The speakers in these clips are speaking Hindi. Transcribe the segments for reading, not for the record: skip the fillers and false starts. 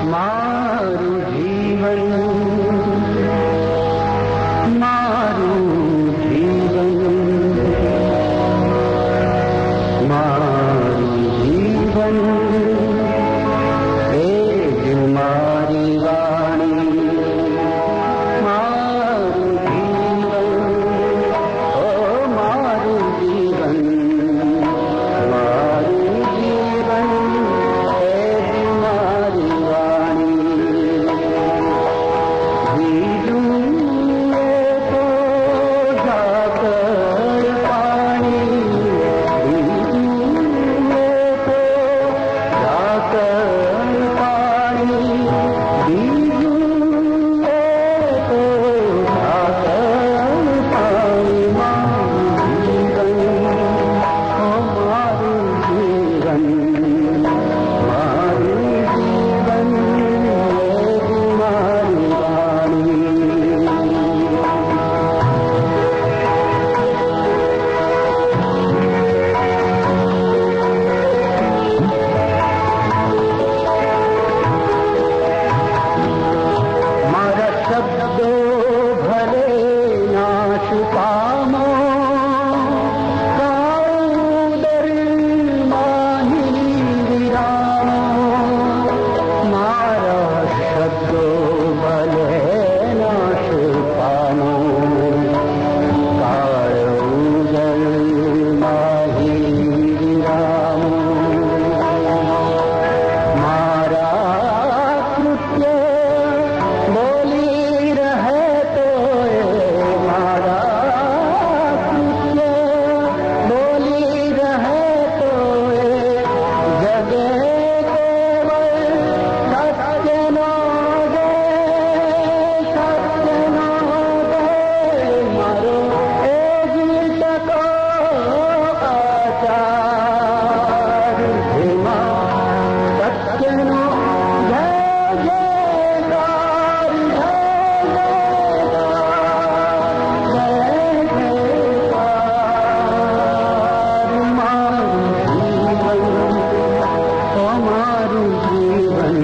मारू जीवन मारू जीवन मारू जीवन एक मारी वाणी मारू जीवन ओ मारू जीवन मारू जीवन एक मारी वाणी बीजूए तो जाकर पानी बीजूए तो जाकर पानी बीजूए तो जाकर पानी मारू जीवन मारू जीवन एक मारी वाणी मारा शब्दो भले नाश पामो काउदर माही विरामो मारा शब्दो भले नाश पामो काउदर माही विरामो मारा कृत्य बोली रहे तो मारा कृत्य बोली रहे तो जगे केवल सत्य नो दे मारो ए गीत को आचार धीमा सत्य नो जय जयकार जय जयकार मारू जीवन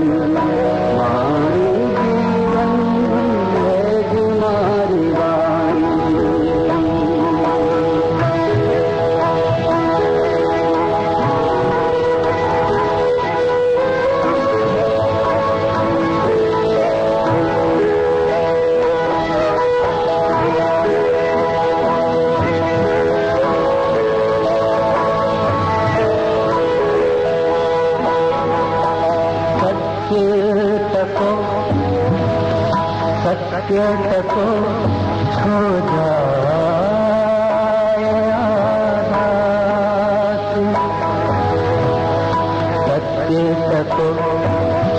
मारू जीवन एक मारी वाणी सत्य तको खो जाए आधार सत्य तको